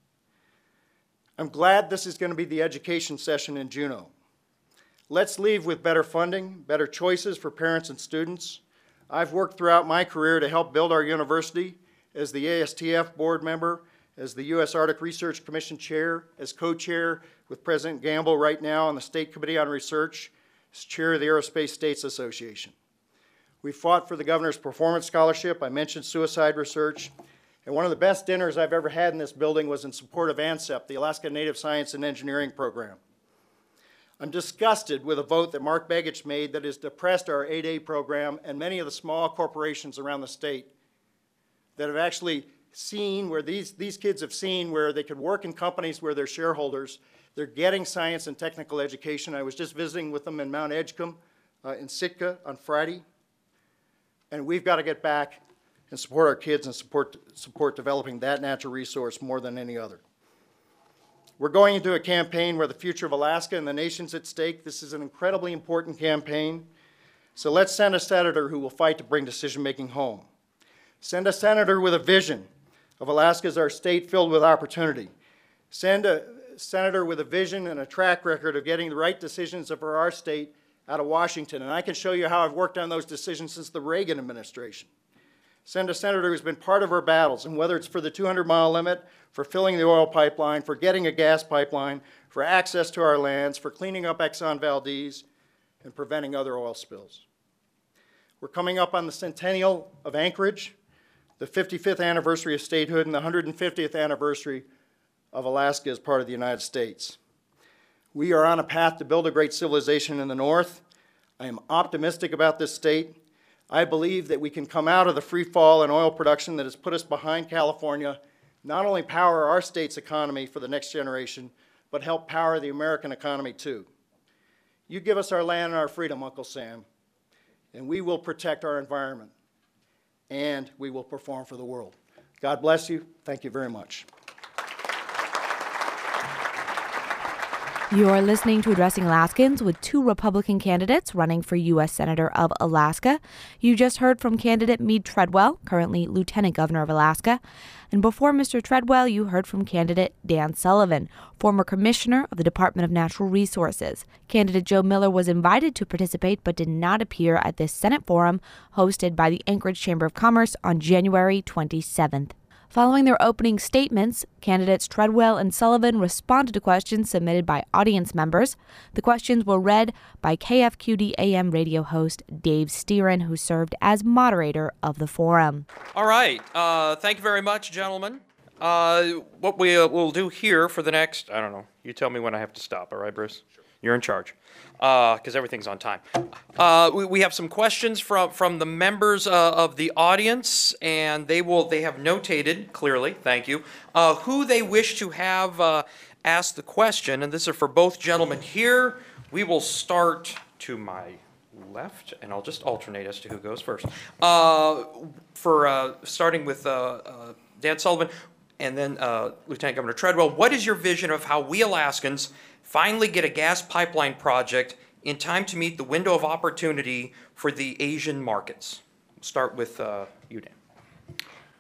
I'm glad this is going to be the education session in Juneau. Let's leave with better funding, better choices for parents and students. I've worked throughout my career to help build our university as the A S T F board member, as the U S Arctic Research Commission chair, as co-chair with President Gamble right now on the State Committee on Research, as chair of the Aerospace States Association. We fought for the Governor's Performance Scholarship. I mentioned suicide research. And one of the best dinners I've ever had in this building was in support of ANSEP, the Alaska Native Science and Engineering Program. I'm disgusted with a vote that Mark Begich made that has depressed our eight A program and many of the small corporations around the state that have actually seen where these, these kids have seen where they could work in companies where they're shareholders. They're getting science and technical education. I was just visiting with them in Mount Edgecombe uh, in Sitka on Friday. And we've got to get back and support our kids and support, support developing that natural resource more than any other. We're going into a campaign where the future of Alaska and the nation's at stake. This is an incredibly important campaign. So let's send a senator who will fight to bring decision-making home. Send a senator with a vision of Alaska as our state filled with opportunity. Send a senator with a vision and a track record of getting the right decisions for our state out of Washington. And I can show you how I've worked on those decisions since the Reagan administration. Send a senator who's been part of our battles, and whether it's for the two hundred mile limit, for filling the oil pipeline, for getting a gas pipeline, for access to our lands, for cleaning up Exxon Valdez, and preventing other oil spills. We're coming up on the centennial of Anchorage, the fifty-fifth anniversary of statehood, and the one hundred fiftieth anniversary of Alaska as part of the United States. We are on a path to build a great civilization in the north. I am optimistic about this state. I believe that we can come out of the free fall in oil production that has put us behind California, not only power our state's economy for the next generation, but help power the American economy too. You give us our land and our freedom, Uncle Sam, and we will protect our environment, and we will perform for the world. God bless you. Thank you very much. You're listening to Addressing Alaskans with two Republican candidates running for U S Senator of Alaska. You just heard from candidate Mead Treadwell, currently Lieutenant Governor of Alaska. And before Mister Treadwell, you heard from candidate Dan Sullivan, former Commissioner of the Department of Natural Resources. Candidate Joe Miller was invited to participate but did not appear at this Senate forum hosted by the Anchorage Chamber of Commerce on January twenty-seventh. Following their opening statements, candidates Treadwell and Sullivan responded to questions submitted by audience members. The questions were read by K F Q D A M radio host Dave Steeren, who served as moderator of the forum. All right. Uh, thank you very much, gentlemen. Uh, what we uh, will do here for the next, I don't know, you tell me when I have to stop, all right, Bruce? Sure. You're in charge, because uh, everything's on time. Uh, we, we have some questions from, from the members uh, of the audience, and they will they have notated clearly, thank you, uh, who they wish to have uh, ask the question, and this is for both gentlemen here. We will start to my left, and I'll just alternate as to who goes first. Uh, for uh, starting with uh, uh, Dan Sullivan, and then uh, Lieutenant Governor Treadwell, what is your vision of how we Alaskans finally get a gas pipeline project in time to meet the window of opportunity for the Asian markets? We'll start with uh, you, Dan.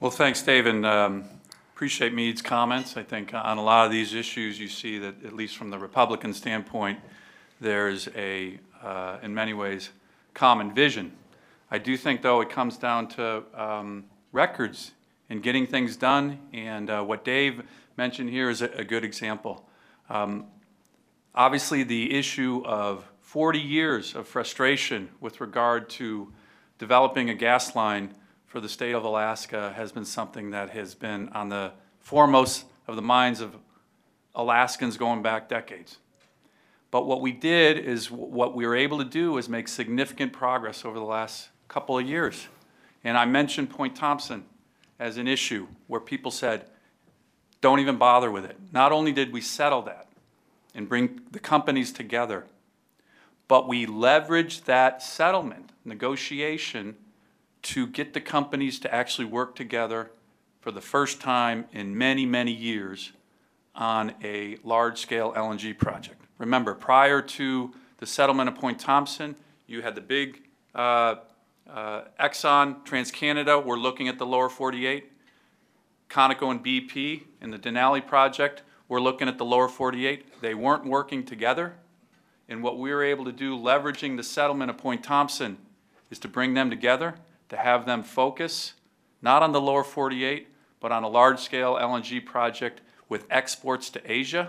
Well, thanks, Dave, and um, appreciate Meade's comments. I think on a lot of these issues, you see that, at least from the Republican standpoint, there's a, uh, in many ways, common vision. I do think, though, it comes down to um, records and getting things done, and uh, what Dave mentioned here is a, a good example. Um, obviously, the issue of forty years of frustration with regard to developing a gas line for the state of Alaska has been something that has been on the foremost of the minds of Alaskans going back decades. But what we did is, what we were able to do is make significant progress over the last couple of years. And I mentioned Point Thompson as an issue where people said, don't even bother with it. Not only did we settle that and bring the companies together, but we leveraged that settlement negotiation to get the companies to actually work together for the first time in many, many years on a large-scale L N G project. Remember, prior to the settlement of Point Thompson, you had the big uh, uh, Exxon, TransCanada were looking at the lower forty-eight. Conoco and B P in the Denali project were looking at the lower forty-eight. They weren't working together. And what we were able to do, leveraging the settlement of Point Thompson, is to bring them together, to have them focus not on the lower forty-eight, but on a large-scale L N G project with exports to Asia.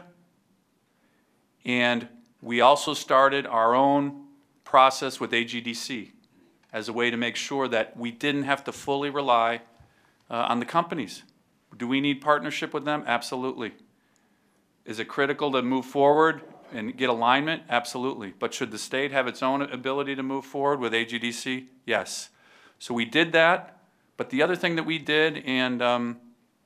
And we also started our own process with A G D C as a way to make sure that we didn't have to fully rely uh, on the companies. Do we need partnership with them? Absolutely. Is it critical to move forward and get alignment? Absolutely. But should the state have its own ability to move forward with A G D C? Yes. So we did that. But the other thing that we did, and um,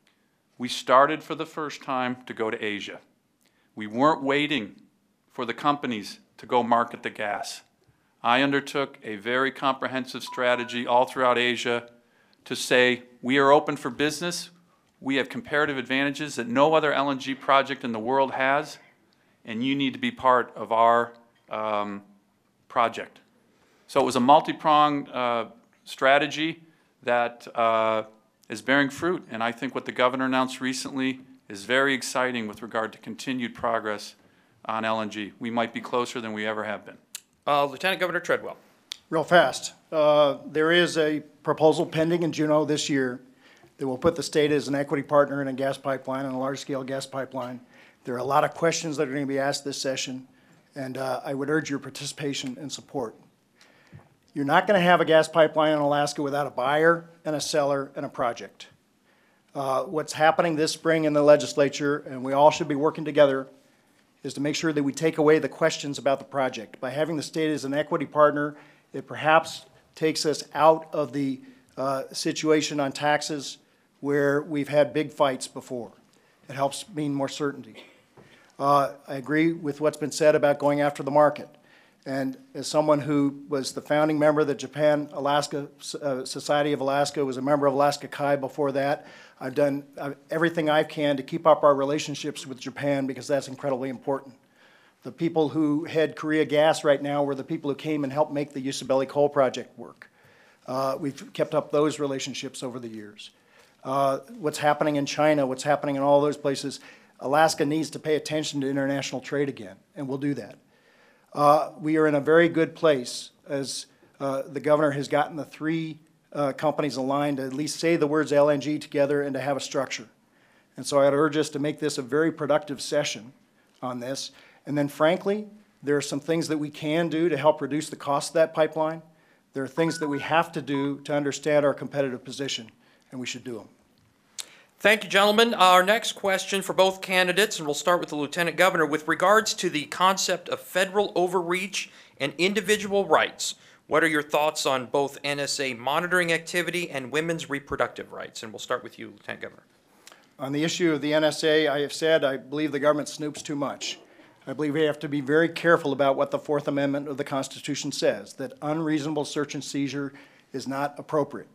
we started for the first time to go to Asia. We weren't waiting for the companies to go market the gas. I undertook a very comprehensive strategy all throughout Asia to say, we are open for business. We have comparative advantages that no other L N G project in the world has, and you need to be part of our um, project. So it was a multi-pronged uh, strategy that uh, is bearing fruit, and I think what the governor announced recently is very exciting with regard to continued progress on L N G. We might be closer than we ever have been. Uh, Lieutenant Governor Treadwell. Real fast. Uh, there is a proposal pending in Juneau this year that will put the state as an equity partner in a gas pipeline, and a large-scale gas pipeline. There are a lot of questions that are going to be asked this session, and uh, I would urge your participation and support. You're not going to have a gas pipeline in Alaska without a buyer and a seller and a project. Uh, what's happening this spring in the legislature, and we all should be working together, is to make sure that we take away the questions about the project. By having the state as an equity partner, it perhaps takes us out of the uh, situation on taxes where we've had big fights before. It helps mean more certainty. Uh, I agree with what's been said about going after the market. And as someone who was the founding member of the Japan Alaska uh, Society of Alaska, was a member of Alaska Kai before that, I've done uh, everything I can to keep up our relationships with Japan, because that's incredibly important. The people who head Korea Gas right now were the people who came and helped make the Usabelli coal project work. Uh, we've kept up those relationships over the years. Uh, what's happening in China, what's happening in all those places, Alaska needs to pay attention to international trade again, and we'll do that. Uh, we are in a very good place as uh, the governor has gotten the three uh, companies aligned to at least say the words L N G together and to have a structure. And so I'd urge us to make this a very productive session on this. And then frankly, there are some things that we can do to help reduce the cost of that pipeline. There are things that we have to do to understand our competitive position, and we should do them. Thank you, gentlemen. Our next question for both candidates, and we'll start with the Lieutenant Governor, with regards to the concept of federal overreach and individual rights. What are your thoughts on both N S A monitoring activity and women's reproductive rights? And we'll start with you, Lieutenant Governor. On the issue of the N S A, I have said I believe the government snoops too much. I believe we have to be very careful about what the Fourth Amendment of the Constitution says, that unreasonable search and seizure is not appropriate.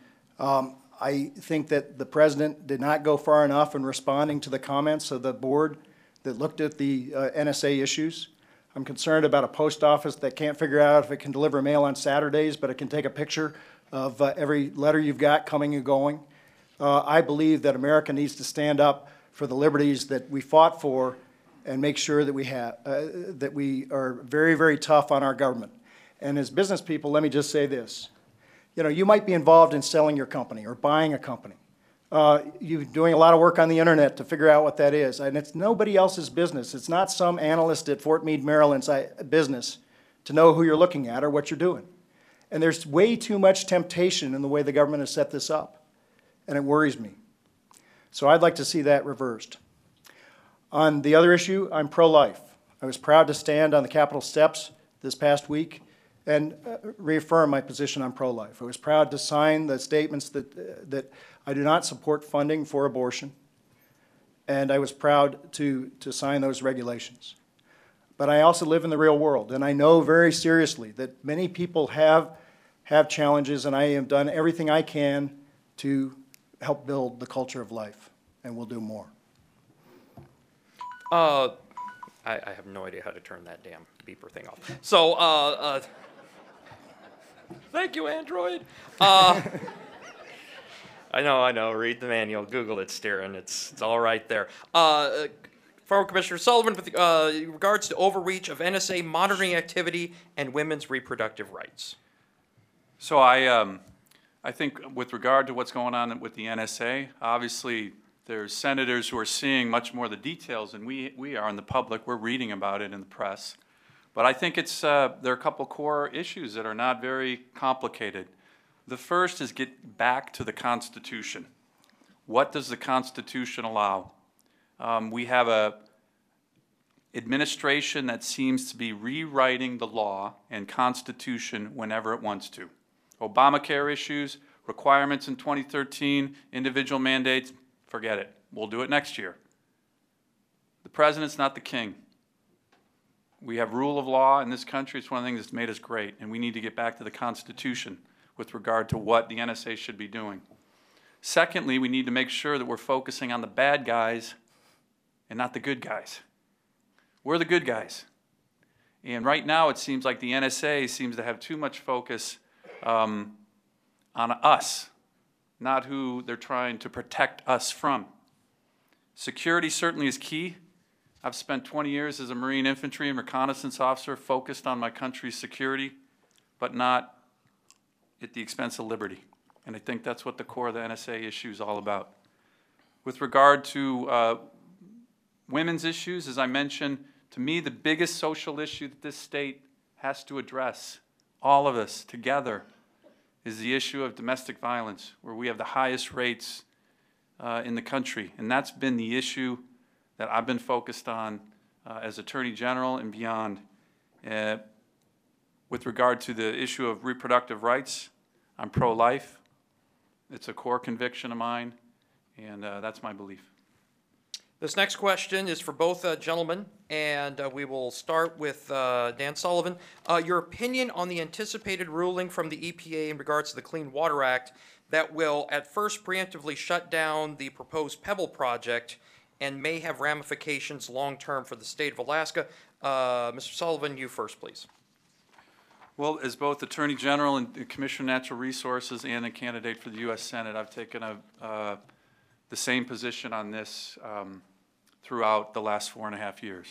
Um, I think that the President did not go far enough in responding to the comments of the board that looked at the uh, N S A issues. I'm concerned about a post office that can't figure out if it can deliver mail on Saturdays, but it can take a picture of uh, every letter you've got coming and going. Uh, I believe that America needs to stand up for the liberties that we fought for and make sure that we have, uh, that we are very, very tough on our government. And as business people, let me just say this. You know, you might be involved in selling your company or buying a company. Uh, you're doing a lot of work on the internet to figure out what that is. And it's nobody else's business. It's not some analyst at Fort Meade, Maryland's business to know who you're looking at or what you're doing. And there's way too much temptation in the way the government has set this up. And it worries me. So I'd like to see that reversed. On the other issue, I'm pro-life. I was proud to stand on the Capitol steps this past week and uh, reaffirm my position on pro-life. I was proud to sign the statements that, uh, that I do not support funding for abortion, and I was proud to, to sign those regulations. But I also live in the real world, and I know very seriously that many people have, have challenges, and I have done everything I can to help build the culture of life, and we'll do more. Uh, I, I have no idea how to turn that damn beeper thing off. So, uh, uh, thank you, Android. Uh, I know, I know. Read the manual. Google it, Steerin. It's it's all right there. Uh, former Commissioner Sullivan, with uh, regards to overreach of N S A monitoring activity and women's reproductive rights. So I, um, I think with regard to what's going on with the N S A, obviously there's senators who are seeing much more of the details than we, we are in the public. We're reading about it in the press. But I think it's, uh, there are a couple core issues that are not very complicated. The first is get back to the Constitution. What does the Constitution allow? Um, we have a administration that seems to be rewriting the law and Constitution whenever it wants to. Obamacare issues, requirements in twenty thirteen, individual mandates, forget it. We'll do it next year. The president's not the king. We have rule of law in this country. It's one of the things that's made us great, and we need to get back to the Constitution with regard to what the N S A should be doing. Secondly, we need to make sure that we're focusing on the bad guys and not the good guys. We're the good guys. And right now it seems like the N S A seems to have too much focus um, on us, not who they're trying to protect us from. Security certainly is key. I've spent twenty years as a Marine infantry and reconnaissance officer focused on my country's security, but not at the expense of liberty. And I think that's what the core of the N S A issue is all about. With regard to uh, women's issues, as I mentioned, to me the biggest social issue that this state has to address, all of us together, is the issue of domestic violence, where we have the highest rates uh, in the country. And that's been the issue that I've been focused on uh, as Attorney General and beyond. Uh, with regard to the issue of reproductive rights, I'm pro-life. It's a core conviction of mine, and uh, that's my belief. This next question is for both uh, gentlemen, and uh, we will start with uh, Dan Sullivan. Uh, your opinion on the anticipated ruling from the E P A in regards to the Clean Water Act that will at first preemptively shut down the proposed Pebble project and may have ramifications long-term for the state of Alaska. Uh, Mister Sullivan, you first, please. Well, as both Attorney General and Commissioner of Natural Resources and a candidate for the U S Senate, I've taken a, uh, the same position on this um, throughout the last four and a half years.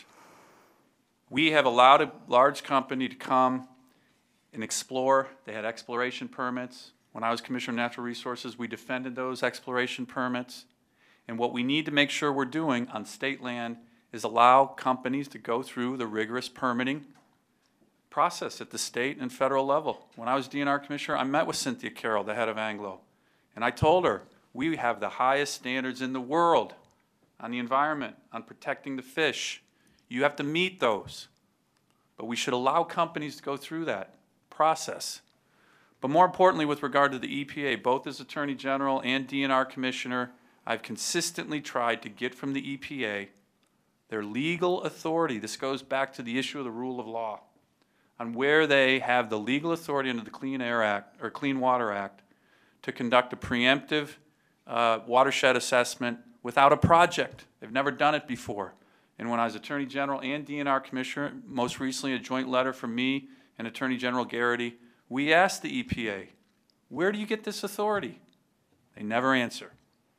We have allowed a large company to come and explore. They had exploration permits. When I was Commissioner of Natural Resources, we defended those exploration permits. And what we need to make sure we're doing on state land is allow companies to go through the rigorous permitting process at the state and federal level. When I was D N R Commissioner, I met with Cynthia Carroll, the head of Anglo, and I told her, we have the highest standards in the world on the environment, on protecting the fish. You have to meet those. But we should allow companies to go through that process. But more importantly, with regard to the E P A, both as Attorney General and D N R Commissioner, I've consistently tried to get from the E P A their legal authority. This goes back to the issue of the rule of law, on where they have the legal authority under the Clean Air Act or Clean Water Act to conduct a preemptive uh, watershed assessment without a project. They've never done it before. And when I was Attorney General and D N R Commissioner, most recently a joint letter from me and Attorney General Garrity, we asked the E P A, where do you get this authority? They never answer.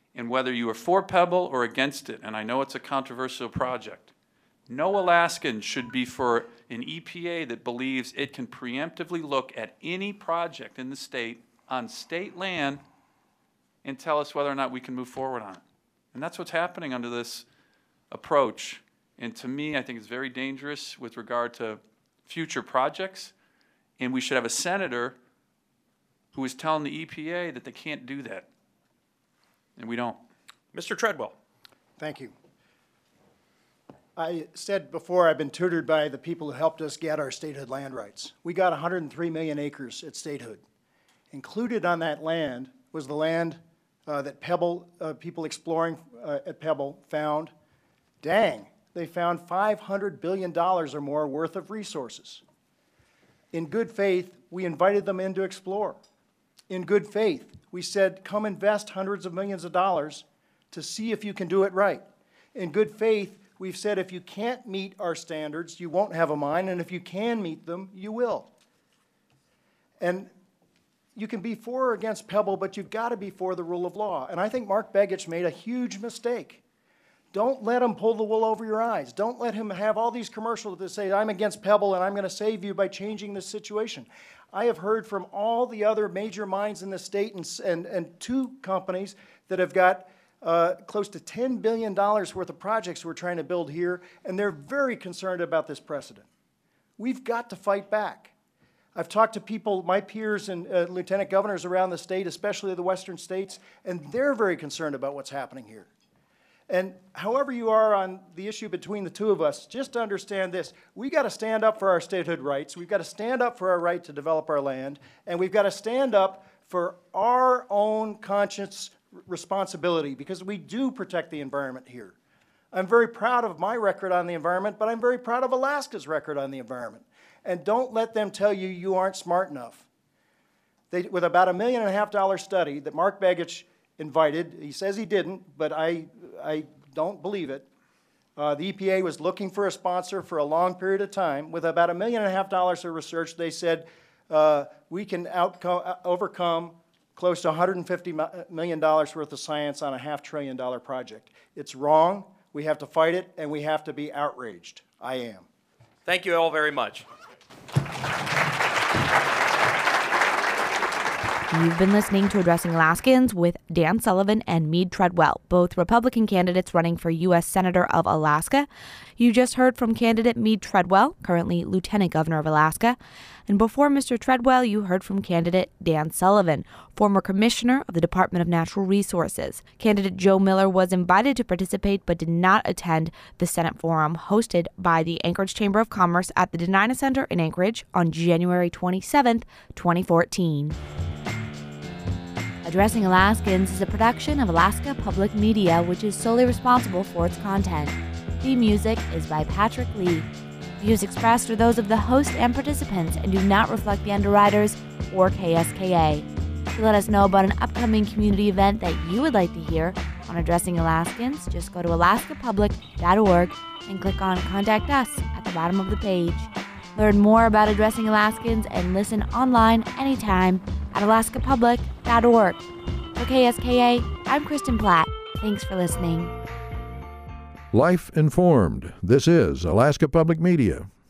And whether you are for Pebble or against it, and I know it's a controversial project, no Alaskan should be for an E P A that believes it can preemptively look at any project in the state on state land and tell us whether or not we can move forward on it. And that's what's happening under this approach. And to me, I think it's very dangerous with regard to future projects. And we should have a senator who is telling the E P A that they can't do that. And we don't. Mister Treadwell. Thank you. I said before, I've been tutored by the people who helped us get our statehood land rights. We got one hundred three million acres at statehood. Included on that land was the land uh, that Pebble, uh, people exploring uh, at Pebble found. Dang, they found five hundred billion dollars or more worth of resources. In good faith, we invited them in to explore. In good faith, we said, come invest hundreds of millions of dollars to see if you can do it right. In good faith, we've said if you can't meet our standards, you won't have a mine, and if you can meet them, you will. And you can be for or against Pebble, but you've got to be for the rule of law. And I think Mark Begich made a huge mistake. Don't let him pull the wool over your eyes. Don't let him have all these commercials that say, I'm against Pebble and I'm going to save you by changing this situation. I have heard from all the other major mines in the state and, and, and two companies that have got uh, close to ten billion dollars worth of projects we're trying to build here, and they're very concerned about this precedent. We've got to fight back. I've talked to people, my peers and uh, lieutenant governors around the state, especially the western states, and they're very concerned about what's happening here. And however you are on the issue between the two of us, just understand this. We've got to stand up for our statehood rights. We've got to stand up for our right to develop our land. And we've got to stand up for our own conscience responsibility, because we do protect the environment here. I'm very proud of my record on the environment, but I'm very proud of Alaska's record on the environment. And don't let them tell you you aren't smart enough. They, with about a million and a half dollar study that Mark Begich invited, he says he didn't, but I, I don't believe it. Uh, the E P A was looking for a sponsor for a long period of time. With about a million and a half dollars of research, they said uh, we can outcome, overcome close to one hundred fifty million dollars worth of science on a half trillion dollar project. It's wrong. We have to fight it, and we have to be outraged. I am. Thank you all very much. You've been listening to Addressing Alaskans with Dan Sullivan and Meade Treadwell, both Republican candidates running for U S Senator of Alaska. You just heard from candidate Meade Treadwell, currently Lieutenant Governor of Alaska. And before Mister Treadwell, you heard from candidate Dan Sullivan, former Commissioner of the Department of Natural Resources. Candidate Joe Miller was invited to participate but did not attend the Senate forum hosted by the Anchorage Chamber of Commerce at the Denina Center in Anchorage on January twenty-seventh, twenty fourteen. Addressing Alaskans is a production of Alaska Public Media, which is solely responsible for its content. The music is by Patrick Lee. Views expressed are those of the host and participants and do not reflect the underwriters or K S K A. To let us know about an upcoming community event that you would like to hear on Addressing Alaskans, just go to alaska public dot org and click on Contact Us at the bottom of the page. Learn more about Addressing Alaskans and listen online anytime at alaska public dot org. For K S K A, I'm Kristen Platt. Thanks for listening. Life Informed. This is Alaska Public Media.